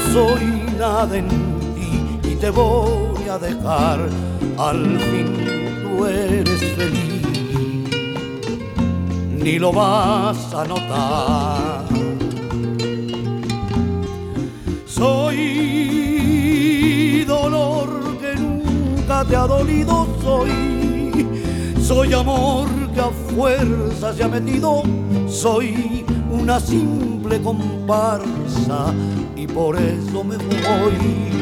soy nada en ti y te voy a dejar. Al fin tú eres feliz, ni lo vas a notar. Soy dolor que nunca te ha dolido, soy amor que a fuerza se ha metido, soy una simple comparsa y por eso me voy.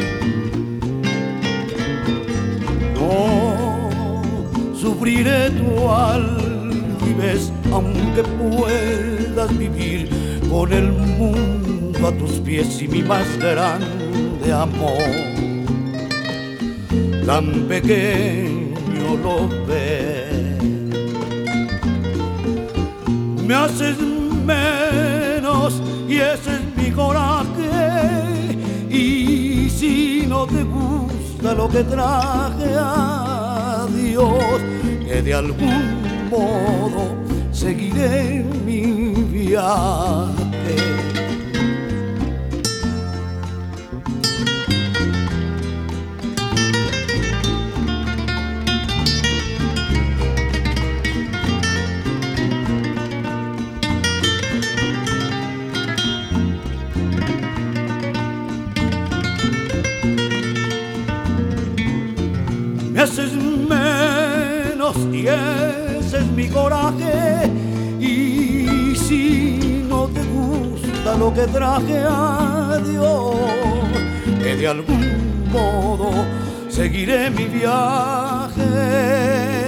No sufriré tu altivez, aunque puedas vivir con el mundo a tus pies y mi más grande amor. Tan pequeño lo ves, me haces menos y ese es mi coraje. Y si no te gusta lo que traje, adiós, que de algún modo seguiré mi viaje. Me haces menos y ese es mi coraje. Y si no te gusta lo que traje, adiós, que de algún modo seguiré mi viaje.